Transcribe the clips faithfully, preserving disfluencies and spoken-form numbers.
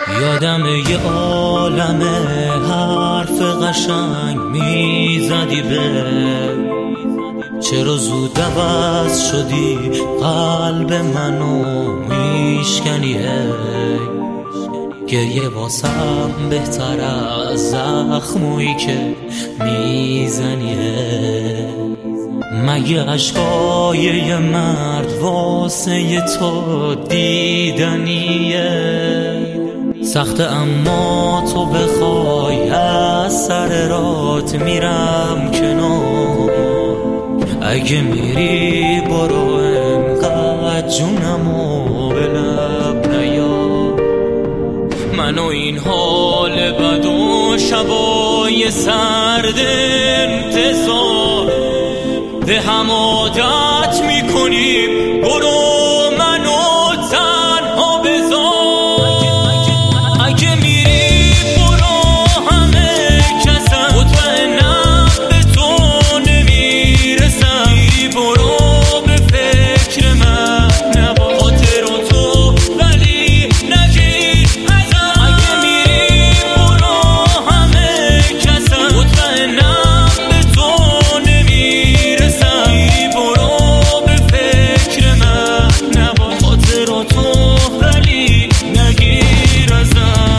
یادم یه عالم حرف قشنگ میزدی به چرا زود عوض شدی قلب منو میشکنی گریه واسم بهتر از زخمویی که میزنی مگه عشقای یه مرد واسه ی تو دیدنیه سخته اما تو بخوای از سر رات میرم کنار اگه میری برو انقدر جونمو به لب نیار منو این حال بد و شبای سرد انتظار به هم عادت میکنیم برو منو تنها بذار اگه میری برو همه کسم مطمئنم به تو نمیرسم میری برو به فکر من نباش خاطر تو ولی نگیر ازم اگه میری برو همه کسم مطمئنم به تو نمیرسم میری برو به فکر من نباش خاطر تو ولی نگیر ازم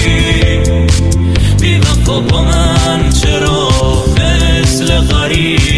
با من چرا مثل غریب